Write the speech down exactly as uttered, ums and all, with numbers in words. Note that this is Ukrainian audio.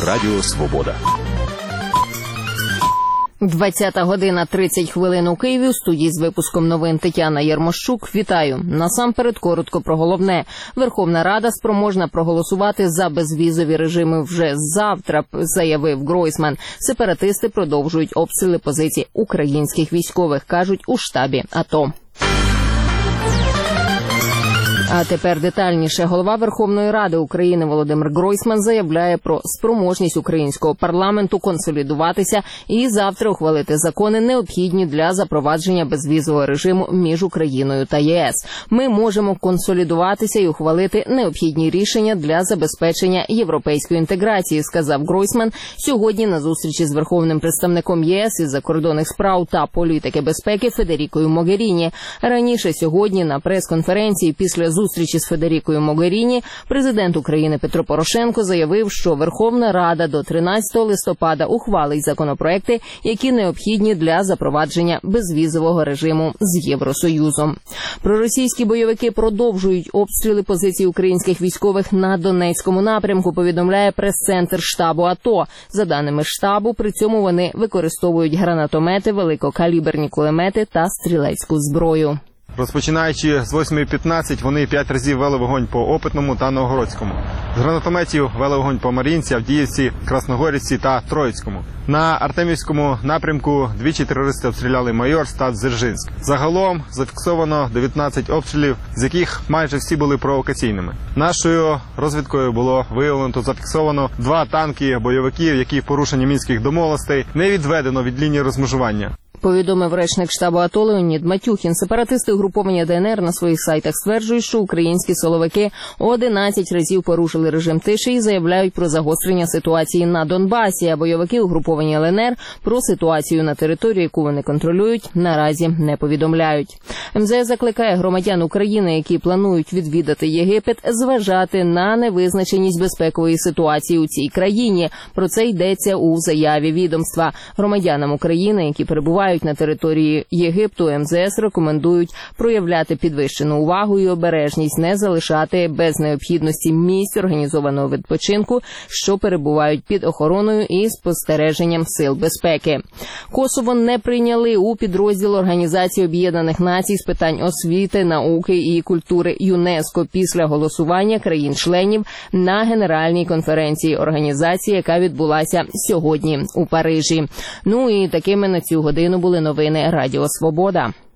Радіо Свобода. двадцята година тридцять хвилин у Києві. У студії з випуском новин Тетяна Єрмощук. Вітаю. Насамперед коротко про головне. Верховна Рада спроможна проголосувати за безвізові режими вже завтра, заявив Гройсман. Сепаратисти продовжують обстріли позицій українських військових, кажуть у штабі АТО. А тепер детальніше. Голова Верховної Ради України Володимир Гройсман заявляє про спроможність українського парламенту консолідуватися і завтра ухвалити закони, необхідні для запровадження безвізового режиму між Україною та ЄС. Ми можемо консолідуватися і ухвалити необхідні рішення для забезпечення європейської інтеграції, сказав Гройсман сьогодні на зустрічі з Верховним представником ЄС із закордонних справ та політики безпеки Федерікою Могеріні. Раніше сьогодні на прес-конференції після зустрічі з Федерікою Могеріні президент України Петро Порошенко заявив, що Верховна Рада до тринадцятого листопада ухвалить законопроекти, які необхідні для запровадження безвізового режиму з Євросоюзом. Проросійські бойовики продовжують обстріли позицій українських військових на Донецькому напрямку, повідомляє прес-центр штабу АТО. За даними штабу, при цьому вони використовують гранатомети, великокаліберні кулемети та стрілецьку зброю. Розпочинаючи з восьмої п'ятнадцять, вони п'ять разів вели вогонь по Опитному та Новгородському. З гранатометів вели вогонь по Мар'їнці, Авдіївці, Красногорівці та Троїцькому. На Артемівському напрямку двічі терористи обстріляли Майорськ та Дзержинськ. Загалом зафіксовано дев'ятнадцять обстрілів, з яких майже всі були провокаційними. Нашою розвідкою було виявлено та зафіксовано два танки бойовиків, які в порушенні мінських домовленостей не відведено від лінії розмежування. Повідомив речник штабу АТО Леонід Матюхін. Сепаратисти угруповання ДНР на своїх сайтах стверджують, що українські силовики одинадцять разів порушили режим тиші і заявляють про загострення ситуації на Донбасі, а бойовики угруповання ЛНР про ситуацію на території, яку вони контролюють, наразі не повідомляють. МЗС закликає громадян України, які планують відвідати Єгипет, зважати на невизначеність безпекової ситуації у цій країні. Про це йдеться у заяві відомства. Громадянам України, які перебувають на території Єгипту, МЗС рекомендують проявляти підвищену увагу і обережність, не залишати без необхідності місць організованого відпочинку, що перебувають під охороною і спостереженням сил безпеки. Косово не прийняли у підрозділ Організації Об'єднаних Націй з питань освіти, науки і культури ЮНЕСКО після голосування країн-членів на Генеральній конференції організації, яка відбулася сьогодні у Парижі. Ну і такими на цю годину були новини Радіо Свобода.